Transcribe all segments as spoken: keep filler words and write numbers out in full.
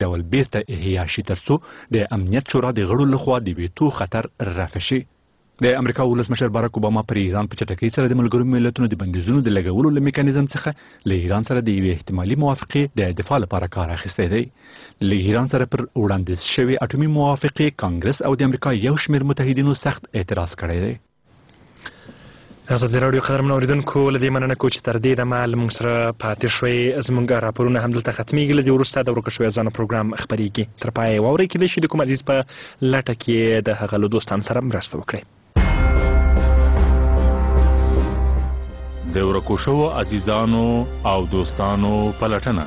ډول بیرته احیا شي ترڅو د امنیت شورا د غړو لخوا د ویتو خطر رفع شي. د امریکا ولسمشر باراک اوباما پر ایران په چټکۍ سره د ملګرو ملتونو د بندیزونو د لګولو له میکانیزم څخه له ایران سره د یوې احتمالي موافقې د دفاع لپاره کار اخیستی دی. له ایران سره پر وړاندیز شوې اټومي موافقې کانګرس او د امریکا یو شمېر متحدینو سخت اعتراض کړی دی. ازادي راډیو قدرمن اوریدونکو له دې مننه کوم چې تر دې دمه له موږ سره پاتې شوئ. زموږ راپورونه همدلته ختمیږي. له دې وروسته د ورکه شوې ځانه پروګرام خپرېږي. تر پایه واورئ کېدای شي د کوم عزیز په لټه کې د هغه له دوستانو سره مرسته وکړئ. د ورکو شوو عزیزانو او دوستانو پلټنه.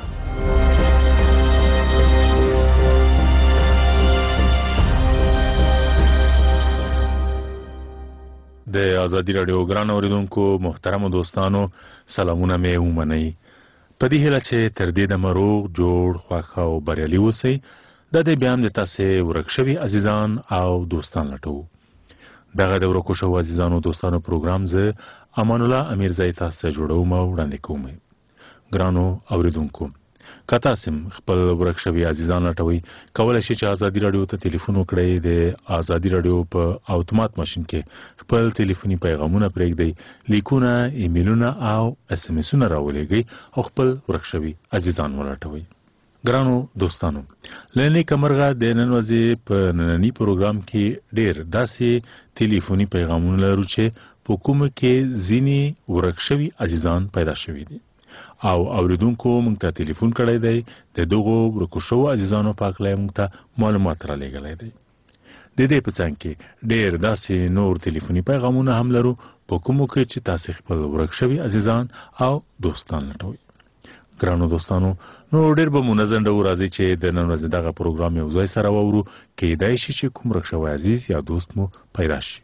د ازادي راډیو ګران اوریدونکو محترم دوستانو سلامونه مې ومنئ. په دې هیله چې تر دې دمه روغ جوړ خوښ او بریالي اوسئ. دا د بیا هم د تاسې ورک شوي عزیزان او دوستان لټوو. دغه د ورکو شوو عزیزانو دوستانو پروګرام زه امان الله امیرزی تاسو ته جوړوم او وړاندې کوم. ګرانو اوریدونکو که تاسو خپل ورک شوي عزیزان لټوئ کولی شئ چې ازادي راډیو ته ټلیفون وکړئ. د ازادي راډیو په اتومات ماشین کې خپل ټلیفوني پیغامونه پرېږدئ، لیکونه، ایمیلونه او اس ام اسونه راولېږئ او خپل ورک شوي عزیزان ولټوئ. ګرانو دوستانو له نیکه مرغه د نن ورځې په ننني پروګرام کې ډېر داسې ټلیفوني پیغامونه لرو چې په کومه کې ځینې ورک شوي عزیزان پیدا شوي دي او اوریدونکو موږ ته ټلیفون کړی دی. د دغو ورکو شوو عزیزانو په هکله موږ ته معلومات رالیږلی دی. د دې په څنګ کې ډېر داسې نور ټلیفوني پیغامونه هم لرو په کومو کې چې تاسې خپل ورک شوي عزیزان او دوستان لټوئ. ګرانو دوستانو نو ډېر به منظم ډول راځي چې د نن ورځې دغه پروګرام یو ځای سره واورو. کیدای شي چې کوم ورک شوی عزیز یا دوست مو پیدا شي.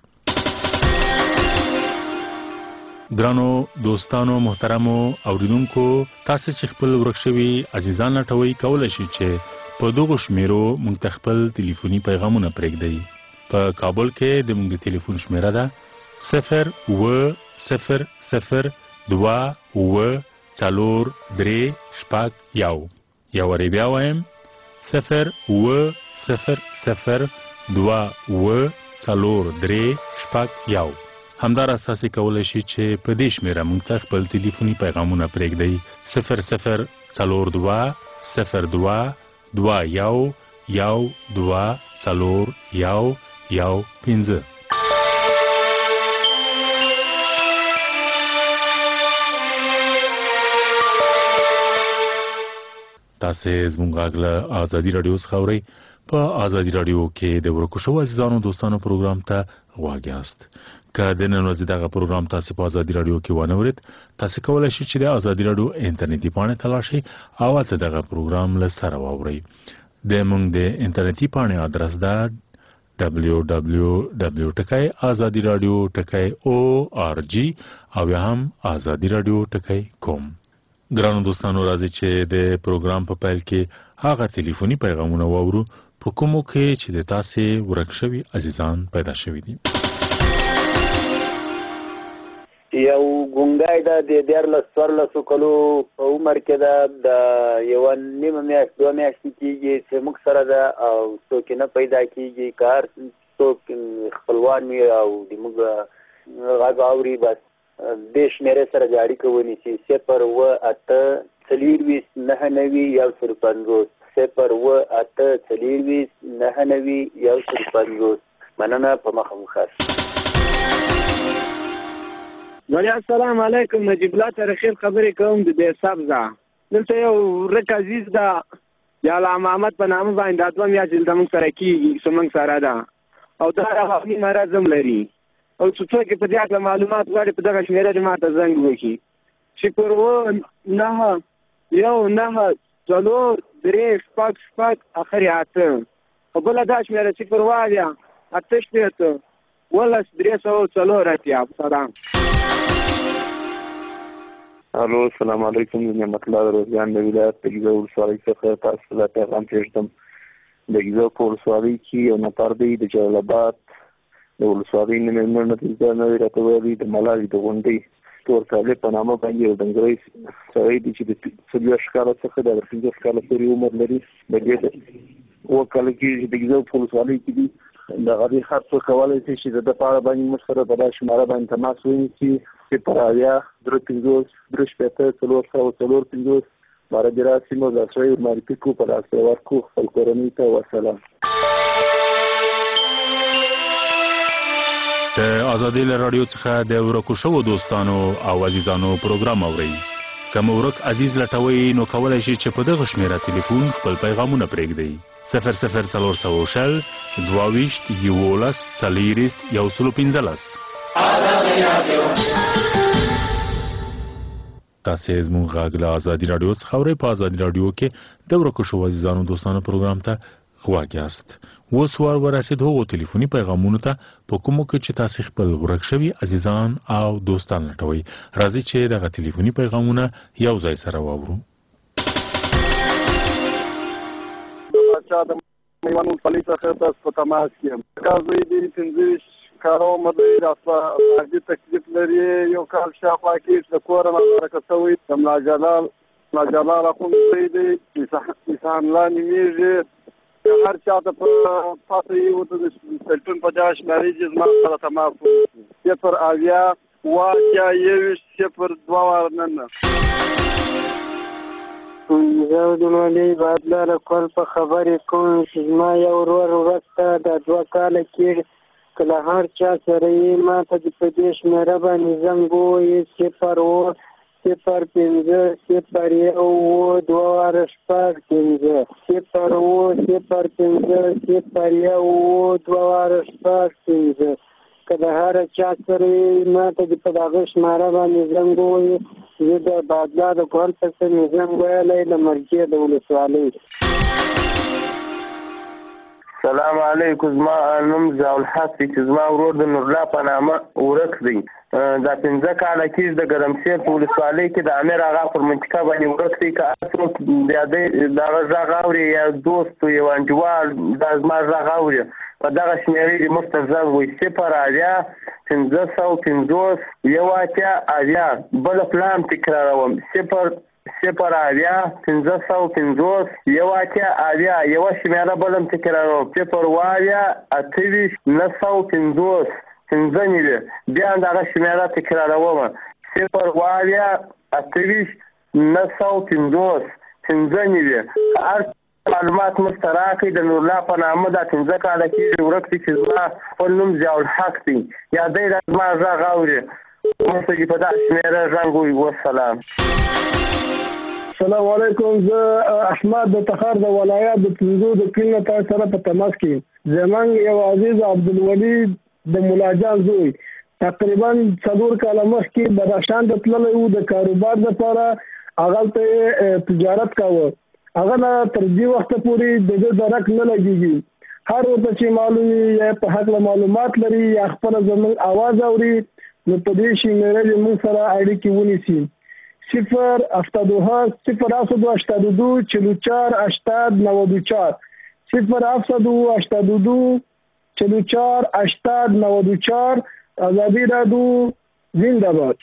ګرانو دوستانو محترمو اوریدونکو تاسو چې خپل ورک شوي عزیزان لټوئ کولی شئ چې په دغو شمیرو موږ ته خپل ټلیفوني پیغامونه پرېږدئ. په کابل کې د موږ د ټلیفون شمیره ده صفر اوه صفر صفر دوه اوه څلور درې شپږ یو. یو وارې بیا وایم صفر اوه صفر صفر دوه اوه څلور درې شپږ یو. همداراز تاسې کولی شئ چې په دې شمیره موږ ته خپل ټلیفوني پیغامونه پرېږدئ. صفر صفر څلور دوه صفر دوه دوه یو یو دوه څلور یو یو پنځه. تاسې زموږ غږ له ازادي راډیو څخه اورئ. په ازادي راډیو کې د ورکو شوو عزیزانو دوستانو پروګرام ته غوږ یاست. که د نن ورځې دغه پروګرام تاسې په ازادي راډیو کې ونه اورید تاسې کولی شئ چې د ازادي راډیو انټرنیټي پاڼې ته لاړ شئ او هلته دغه پروګرام له سره واورئ. د موږ د انټرنیټي پاڼې ادرس ده ډبلیو ډبلیو ډبلیو ټکی ازادي راډیو ټکی او آر جی او یا هم ازادي راډیو ټکی کوم. ګرانو دوستانو راځي چې د پروګرام په پیل کې هغه ټلیفوني پیغامونه واورو په کومو کې چې د تاسې ورک شوي عزیزان پیدا شوي دي. یو ګونګی ده د دیارلس څوارلسو کلو په عمر کې ده د یوه نیمه میاشت دوه میاشتې کېږي چې موږ سره ده او څوک نه پیدا کېږي. که هر څوک خپلوان وي او د موږ غږ اوري بس دې شمېرې سره د اړیکه ونیسي. صفر اوه اته څلېرویشت نهه نوي یو سل پنځوس صفر اوه اته څلېرویشت نهه نوي یو سل پنځوس. مننه په مخه مو ښه. ولی السلام علیکم. نجیب الله ترخیر خبرې کوم د دې سبزه. دلته یو ورک عزیز ده د علامه محمد په نامه باندې دا دوه میاشتې دلته موږ سره کېږي چې موږ سره ده او دا رواني مرض هم لري او چې څوک یې په دې هکله معلومات غواړي په دغه شمېره دې ما ته زنګ وکړي. صفر اوه نهه یو نهه څلور درې شپږ شپږ اخر یې اته او بله دا شمېره صفر اوه اویا اته شپېته ولس درې سوه څلور اتیا. سلام. الو السلام علیکم. د نعمت الله د روزګان د ولایت د ګیزو ولسوالۍ څخه تاسو ته دا پیغام پرېږدم. د ګیزو په ولسوالۍ کې یو نفر دی د جلال آباد د ولسوالۍ نه مېلمه نتیجه نوی راته ویلي د ملالۍ د غونډۍ تور طالب په نامه باندې یو ډنګری سړی دی چې د څلوېښت کاله څخه د پنځوس کاله پورې عمر لري. د دې اووه کاله کېږي د ګیزو په ولسوالۍ کې دي. د هغې خط څوک کولی شي چې د ده په اړه باندې موږ سره په دا شماره باندې تماس ونیسي صفر اویا درې پنځوس درې شپېته څلور سوه څلور پنځوس باره د راسمو لاسرسی ورمعرفي کړو په لاس ورکړو خپل کورنۍ ته. وسلام. د ازادي رادیو څخه د ورکو شوو دوستانو او عزیزانو پروګرام اورئ. که مو ورک عزیز لټوئ نو کولی شئ چې په دغه شمیره تلیفون خپل پیغامونه پرېږدئ. صفر صفر څلور سوه شل دوه ویشت یولس څلېرویشت یو سل او پنځلس. تاسې زموږ غږ له ازادي رادیو څخه اورئ. په ازادي رادیو کې د ورکو شوو عزیزانو دوستانو پروګرام ته غوږ یاست. اوس وار ورسېد هغو تلیفوني پیغامونو ته په کومو کې چې تاسې خپل ورک شوي عزیزان او دوستان لټوئ. راځئ چې دغه تلیفوني پیغامونه یو ځای سره واورو. چا د میوان ولسوالۍ څخه تاسو په تماس کې یم. کازوی دی پنځه ویشت کاله عمر دی. راځي تکلیف لري. یو کال شاوخوا کې د کوره مبارکه شوی د ملا جلال ملا جلال اخوندزی دی. عیسی الله نومیږي. هر چا ته په پاته یې ورته د ټلیفون په دغه شمېرې چې زما سره تماس وکړي صفر اویا اووه اتیا یوویشت صفر دوه واره ننه. زه د مولوي بادلاره کول په خبرې کوم چې زما یو ورور ورک ته دا دوه کاله کېږي که له هر چا سره یې ما ته د په دې شمېره باندې زنګ ووایي صفر اووه صفر پنځه صفر یو اووه دوه واره شپږ پنځه صفر اووه صفر پنځه صفر یو اووه دوه واره شپږ پنځه. که د هر چا سره یې ما ته د په دغه شمېره باندې زنګ ووایي زه د بادلا د کور څخه مې زنګ ویلی د مرکې د ولسوالۍ. سلام علیکم. زما نوم ضیاءالحق دی چې زما ورور د نورالله په نامه ورک دی. دا پنځه کاله کېږي د ګرمسیر په ولسوالۍ کې د امیر اغا پر منطقه باندې ورک دی. که هر څوک د هغه غږ اوري یا دوست یو انډیوال دا زما غږ اوري په دغه شمېرې دې موږ ته زنګ ووایي صفر اویا پنځه سوه پنځوس یو اتیا اویا. بل پلان تکراروم صفر صفر اویا پنځه سوه پنځوس یو اتیا اویا. یوه شمېره بل هم تکراروم صفر اویا اته ویشت نهه سوه پنځوس پنځه نوي. بیا هم دغه شمېره تکراروم صفر اویا اته ویشت نهه سوه پنځوس پنځه نوي. هر معلومات موږ ته راکړئ. د نورالله په نامه دا پنځه کاله کېږي ورک دی چې زما خپل نوم ضیاءالحق دی. یا دی دا زما غږ اوري موږ ته په دغه شمېره زنګ ووایي. والسلام. السلام علیکم. زه احمد د تخار د ولایت د پنځو د کلي نه تاسو سره په تماس کې یم. زموږ یو عزیز عبدالولي د ملاجان زوی تقریبا څلور کاله مخکې بدخشان ته تللی و د کاروبار دپاره. هغلته تجارت کاوه. هغه نه تر دې وخته پورې د ده درک نه لګېږي. هر ورته چې معلوم یا په هکله معلومات لري یا خپله زموږ اواز اوري نو په دې شمېره دې موږ سره اړیکې ونیسي. صفر هفتاد و هشت صفر هفتاد و هشتاد و دو چهل و چهار هشتاد نود و چهار صفر هفتاد و هشتاد و دو چهل و چهار هشتاد نود و چهار. ازادي رادیو زنده باد.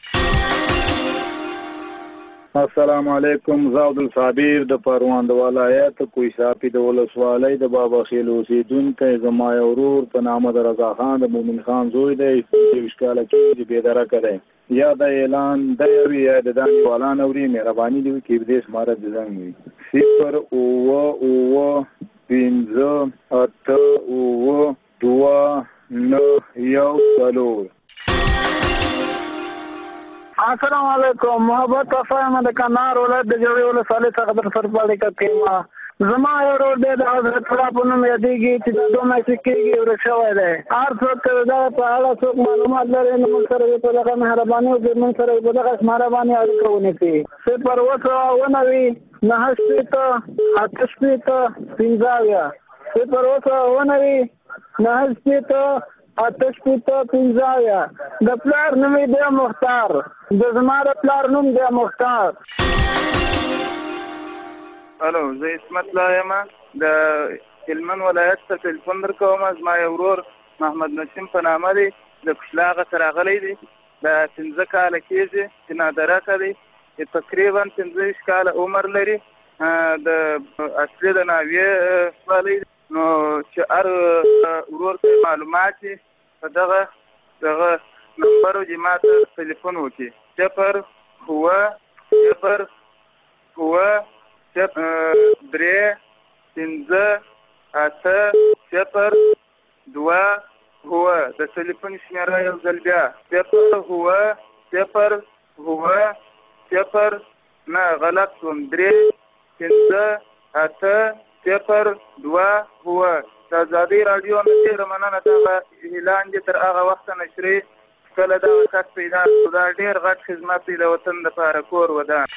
السلام علیکم. زه عبدالصابر د پروان د ولایت کوی صافي د ولسوالۍ د بابا خیل اوسیدونکی. زما یو ورور په نامه د رضا خان د مومن خان زوی دی. یویشت کاله کېږي بېدرکه دی. یا د اعلان دی وي یا د دانې والان اوري مهرباني دې وکړي په دې شماره د زنګ وي صفر اووه اووه پنځه اته اووه دوه نهه یو څلور. السلام علیکم. محبت صاحب د کندهار ولایت د جوړې ولسوالۍ څخه در سره اړیکه کوم. زما یو ورور دی د حضرت الله په نوم یادېږي چې د دوه میاشتې کېږي ورک شوی دی. هر څوک دا په اړه څوک معلومات لري نو موږ سره یې په دغه مهرباني وکړي موږ سره یې په دغه شماره باندې اړیکه ونیسي. صفر اووه سوه اووه نوي نهه شپېته اته شپېته پنځه اویا صفر اووه سوه اووه نوي نهه شپېته اته شپېته پنځه اویا. د پلار نوم یې دی مختار. د زما د پلار نوم دی مختار. الو زه اسمت الله یم د هلمند ولایت څخه تلیفون درکوم. زما یو ورور محمد نسیم په نامه دی د کشلاغه ته راغلی دی. د پنځه کاله کېږي چې نادرکه دی، چې تقریبا پنځه ویشت کاله عمر لري. د اصلي د ناوې ولسوالۍ نو چې هر ورور ته معلومات په دغه دغه نمبر دې ما ته تلیفون وکړي صفر اووه صفر اووه درې پنځه اته صفر دوه اووه. د تلیفون شمېره یو ځل بیا صفر اووه صفر اووه صفر نه غلط شوم درې پنځه اته صفر دوه اووه. د ازادۍ راډیو نه ډېره مننه. دغه اعلان دې تر هغه وخته نشري کله دغه کس پیدا کړو. دا ډېر غټ خدمت دی د وطن دپاره کور ودان.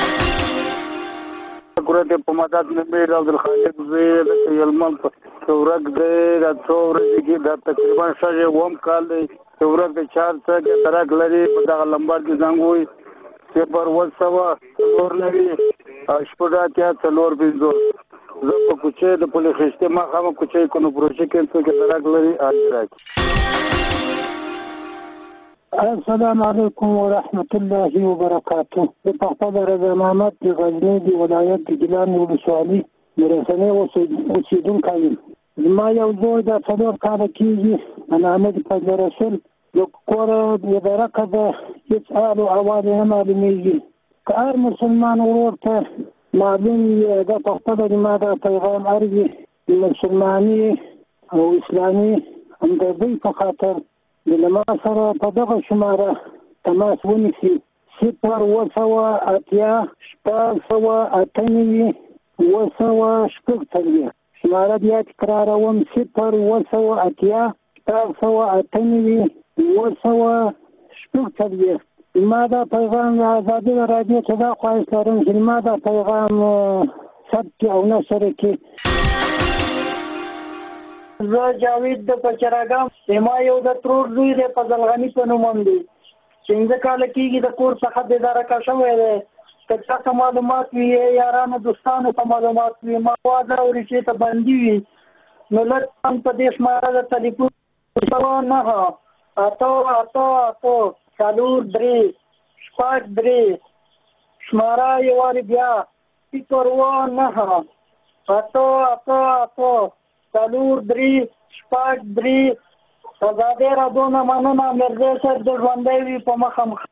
ګورې په مدد مې میر عبدالخالق زه د هلمند په ورک دی دا څو ورځې کې دا تقریبا شل اووم کال دی چې ورک د چار څه ترک لري په دغه لمبر کې زنګ وایي صفر اووه سوه څلور نوي شپږ اتیا څلور پنځوس. زه په کوچۍ د پلې خیشتې ماښامه کوچۍ کنو پروژې کې څوک ترک لري حاضر راکړي. السلام علیکم ورحمت الله وبرکاته. د پښتو رضا محمد د غزنی د ولایت د ګیلان ولسوالۍ د رسنۍ اوسیدونکی یم. زما یو زوی دا څلور کاله کېږي په نامه د فضل رسول د کوره د درکه ده هېڅ حال او احوال یې نه معلومېږي. که هر مسلمان ورور ته معلوم وي دا پښتو د ما دا پیغام ارزي د مسلماني او اسلامي همدردۍ په خاطر د له ما سره په دغه شماره تماس ونیسي صفر اووه سوه اتیا شپږ سوه اته نوي اووه سوه شپږ څلوېښت. شماره بیا تکراروم صفر اووه سوه اتیا شپږ سوه اته نوي اووه سوه شپږ څلوېښت. ما دا پیغام د ازادۍ راډیو ته دا خواهش لرم چې ما دا پیغام ثبت او نشر کړي. زه جاوید د پچراګام ما یو د ترور زوی دی په زلغني په نوم هم دی. پنځه کاله کېږي د کور څخه بېدارکه شوی دی. که چا ته معلومات وي یارانو دوستانو ته معلومات وي ما واده او ریشې ته بندي وي نو لطفا په دې شماره د تلیفون سوه نهه اته اته اته څلور درې شپږ درې شماره یې وارې بیا صفر اووه نهه اته اته اته څلور درې شپږ درې. ازادۍ راډیو نه مننه. میرزا صاحب د ژوندی وي په مخه مخ.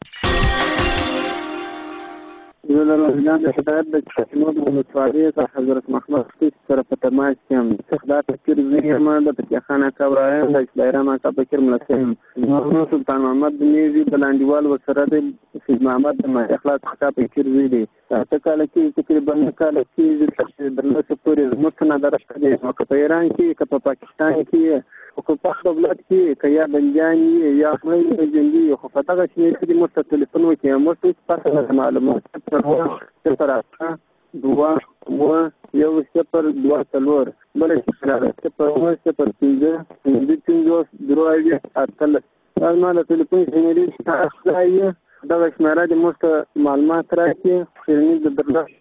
زه د روهیلان د هدایت د چشمود ولسوالۍ څخه حضرت محمد خطیب سره په تماس کې یم. څخه دا تفکر زه یم د فتح خان اکا ابراهیم د اسلایرام اکا بکر ملسی یم. نور سلطان محمد د میزي د لاندیوال ورسره د سید محمد د مهدي اخلاق اکا بکر زوی دی. اته کاله کې تقریبا نه کاله کې چې درلسه پورې زموږ نه درشته دی. که په ایران کې که په پاکستان کې او که په دولت کې که یا بندیان یا مړی جنګي خو په دغه شمېر کې موږ ته تلیفون وکړي موږ ته هېڅ پته نه معلومات صفر اته دوه اووه یو صفر دوه څلور بله شمېره صفر اووه صفر پنځه پنځه پنځوس درې اویا اتلس. دا زما د تلیفون شمېرې چې ښایي دغه شمېره دې موږ ته معلومات راکړي. خیرني د درلس.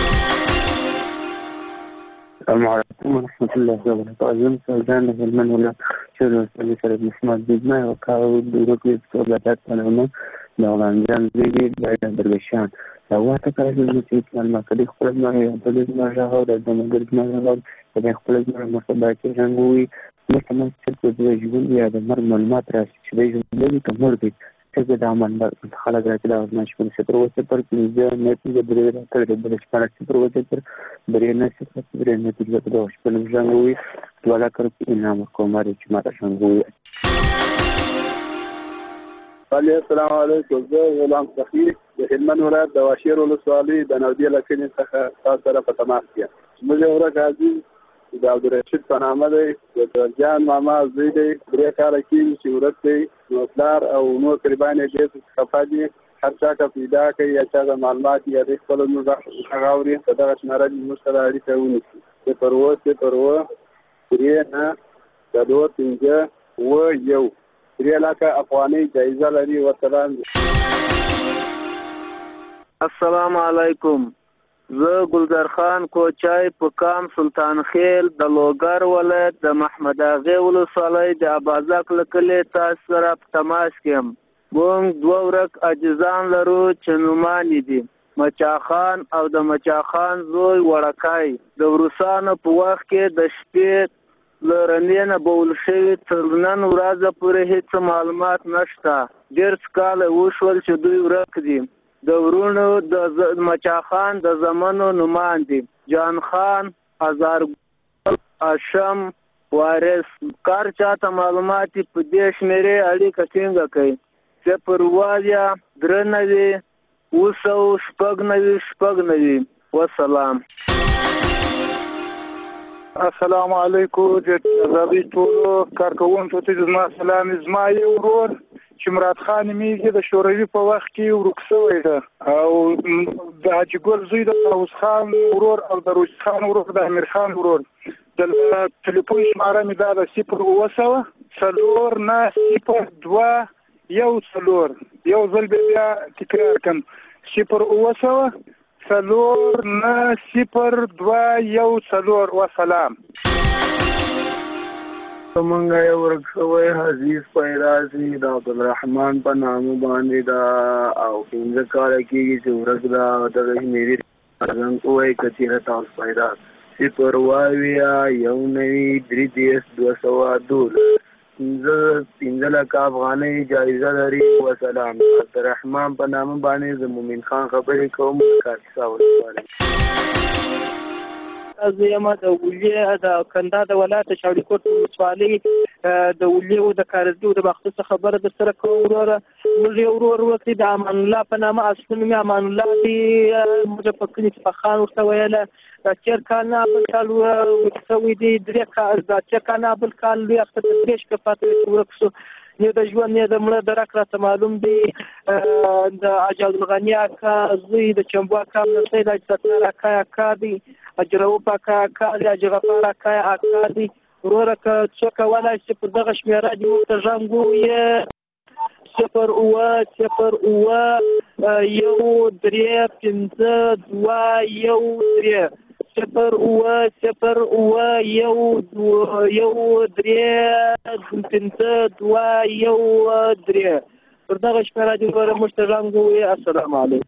السلام علیکم ورحمت الله وبرکاته. زم سلطان د هلمند ولایت شهر ولسوالۍ سره د اسماعیل بېزما یو کال د ورکې صحبتات په نامه د غلامجان زوی دی د درویشان. دا اوه اته کاله کې چې معلومات کړي خپله زما یو بلې زما غږ او د ملګري زما غږ د بیا خپله زما مرتباتي رنګ ووایي موږ ته موږ چې د ژوند یا د مرګ معلومات راشي چې دی ژوند لري که مړ دی څه د عمل خلک راځي دا ورنه شپږ صفر اووه صفر پنځه نه پنځه درې راکړی بله شپاړس صفر اووه صفر درې نه صفر درې نه پنځه په دغه شپه نوم ژوند ووایي دوه لکه روپۍ انعام ورکوم هر چې ما ته ژوند ووایي. السلام علیکم. زه غلام سخي د هلمند ولایت د واشیر ولسوالۍ د نودې لکنې څخه تاسو سره په تماس کې یم. زموږ یو ورځ عزیز د عبدالرشید په نامه دی د درجان ماما زوی دی درې کاله کېږي چې ورک دی نو پلار او نور قریبان یې ډېر خفه دي. هر چا ته پیدا کوي یا چا ته معلومات یا دی خپله زموږ غږ اوري په دغه شمېره دې زموږ سره اړیکه ونیسي صفر اووه صفر اووه درې نه څلور پنځه اووه یو. درې لکه افغانۍ جایزه لري. وسلام. السلام علیکم. زه ګلزار خان کوچای په کام سلطان خیل د لوګر ولایت د محمد اغې ولسوالۍ د ابازک له کلي تاسو سره په تماس کې یم. مونږ دوه ورک عاجزان لرو چې نومان دي مچا خان او د مچا خان زوی وړکای د روسانو په وخت کې د شپې لرنې نه بول شوي تر نن ورځې پورې هېڅ معلومات نشته. ډېر کاله وشول چې دوی ورک دي. د ورونو د مچا خان د زمنو نومان دي جان خان هزارګل هاشم وارث. کار چاته معلومات په دې شمېرې اړیکه ټینګه کوي. صفر اویا درې نوي اوه سوه شپږ نوي شپږ نوي. وسلام. السلام علیکم د آزادۍ ټولو کارکوونکو ته زما سلام. زما یو ورور چې مراد خان نومیږي د شوروي په وخت کې ورک شوی ده او د حاجي ګل زوی د طاووس خان ورور او د روش خان ورور د امیر خان ورور. د تلیفون شماره مې دا د صفر اوه سوه څلور نه صفر دوه یو څلور. یو ځل بیا تکرار کړم صفر اوه سوه څلور نه صفر دوه یو څلور. وسلام. څنګه یو ورک شوی عزیز پیدا سي د عبدالرحمن په نامه باندې دا او پنځه کاله کېږي چې ورک دا دغه شمېرې څرګند ووایي که چېرې تاسو پیدا صفر اویا یو نوي درې دېرش دوه سوه دولس پنځه پنځه لکه افغانۍ جایزه لري. وسلام. د عبدالرحمن په نامه باندې د مومن خان خبرې کوم کاپیسا ولسوالۍ. زه یم د ولیې د کندهار د ولایت شاولیکوټ ولسوالۍ د ولیې د کارزګي او د مخصوصه خبره در سره کوم وروره. موږ یو ورور وکړي د امان الله په نامه اصلي نوم یې امان الله دی. موږ په کلي کې خان ورته ویله دا تېر کال نه بل کال ورک شوی دی. درې کال دا تېر کال نه بل کال لوی اختر د درې شپې پاتې چې ورک شو. نه د ژوند نه د مړه درک راته معلوم دی. د حاجي عبدالغني اکا زوی د چمبو اکا نسۍ د حاجي اکا اکا دی. حاجي رؤوف اکا اکا دی. حاجي غفار اکا اکا دی. وروره که څوک کولی شي پر دغه شمېره دې ورته زنګ ووایي صفر اوه صفر اوه یو درې پنځه دوه یو درې. صفر اوه صفر اوه یو یو درې پنځه دوه یو درې. پر دغه شمېره دې وروره موږ ته زنګ ووایي. السلام علیکم.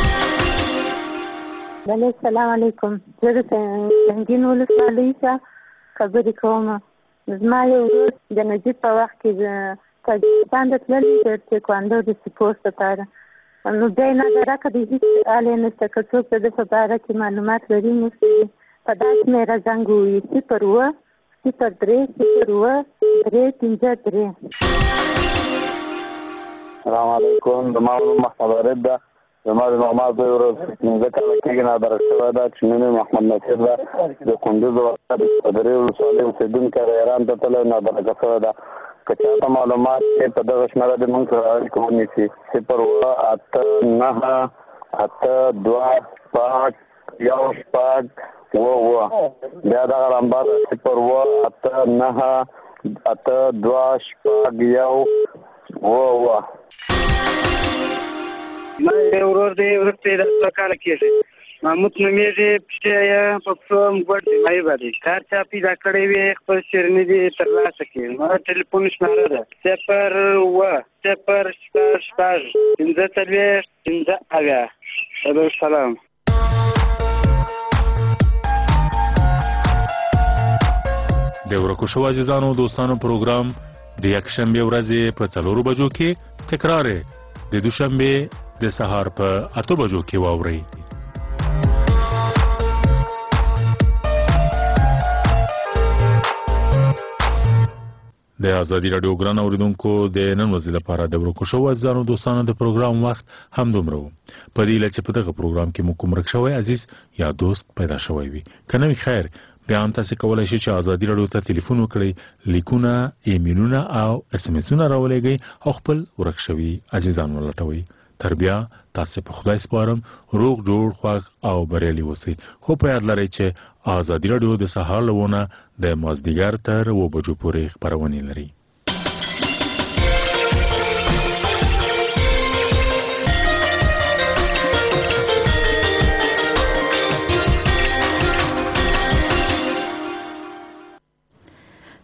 بله السلام علیکم. زه د سنګین ولسوالۍ څخه خبرې کوم. زما یو ورور د نجیب په وخت کې د تاجکستان ته تللی د تیکواندو د سپورټ لپاره. نو بیا یې نادرکه د هېڅ حال یې نشته. که څوک د ده په باره کې معلومات لري موږ په دا شمېره زنګ ووایي صفر اوه صفر درې صفر اوه درې پنځه درې. السلام علیکم. زما نوم محمد عارف ده. زما د ماما زوی ورور پنځه کاله کېږي نادرک شوی ده چې نوم یې محمد نصیر ده. د کندوز ولایت د درې ولسوالۍ اوسېدونکی د ایران ته تللی نادرکه شوی ده. که چاته معلومات یې په دغه شمېره دې موږ سره اړیکه ونیسي صفر اوه اته نهه اته دوه شپږ یو شپږ اوه اوه. بیا دغه نمبر صفر اوه اته نهه اته دوه شپږ یو اوه اوه. ما یو ورور دی ورک دی د دوه کاله کېږي. محمود نومیږي. پښې یې په پښو مګوډ دی مایبه دی. کار چا پیدا کړی وي خپل شیریني دې ترلاسه کړي. ما ټلیفون شماره ده صفر اوه صفر شپږ شپږ پنځه څلوېښت پنځه اویا. السلام. د ورکو شوو عزیزانو دوستانو پروګرام د یکشنبې ورځې په څلورو بجو کې تکرار د دوشنبه د سهار په اته بجو کې واورئ. د ازادي رادیو ګران اوریدونکو د نن ورځې لپاره د ورکو شوو عزیزانو دوستانو د پروګرام وخت هم دومره و. په دې لچ په دغه پروګرام کې مو کوم رک شوی عزیز یا دوست پیدا شوی وي کنه خیر بیا هم تاسو کولای شئ چې ازادي رادیو ته ټلیفون وکړئ، لیکونه، ایمیلونه او اس ام اسونه راولېږئ او خپل ورک شوی عزیزان ولټوئ. تر بیا تاسو په خدای سپارم روغ جوړ خوښ او بریالي اوسئ. خو په یاد لرئ چې ازادي رادیو د سهار لونه د مازدیګر تر و بجو پورې خبرونه لري.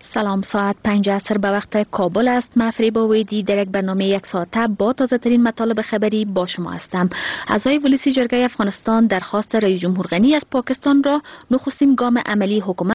سلام، ساعت پنج عصر به وقت کابل است. من فریبا ویدی در یک برنامه یک ساعته با تازه ترین مطالب خبری با شما هستم. اعضای ولسی جرگه افغانستان درخواست رئیس جمهور غنی از پاکستان را نخستین گام عملی حکومت